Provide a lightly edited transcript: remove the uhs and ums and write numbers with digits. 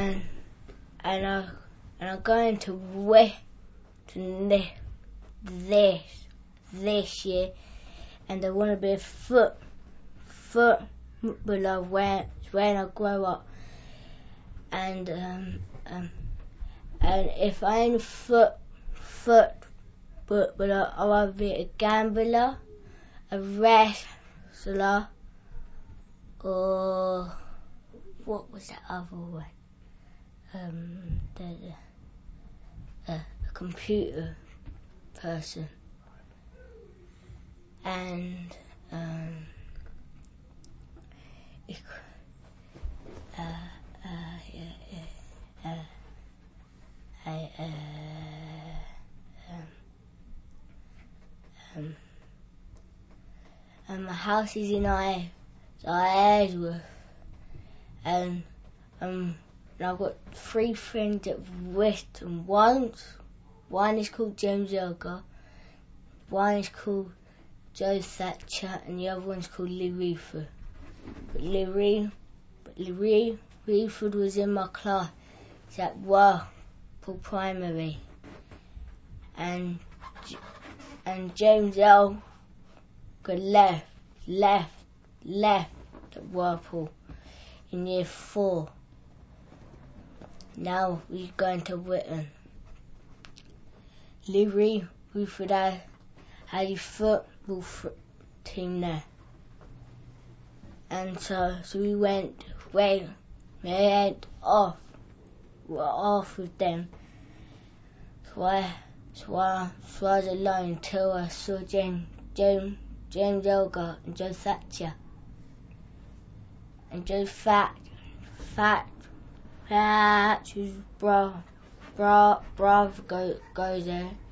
and I'm going to Western this year, and I want to be a footballer when I grow up. And if I'm footballer, I want to be a gambler, a wrestler, or what was that other one? A computer person. And and my house is in Airsworth, and I've got 3 friends at Western. One is called James Elgar, one is called Joe Thatcher, and the other one's called Lee Reeford. But Lee Reeford was in my class at Whirlpool Primary, and James Elgar left at Whirlpool in year 4. Now we're going to Whitton. Lee Reeford had a football team there, and so we went off with them. So I was alone until I saw James Elgar and Joe Thatcher. And Joe Thatcher's brother goes there,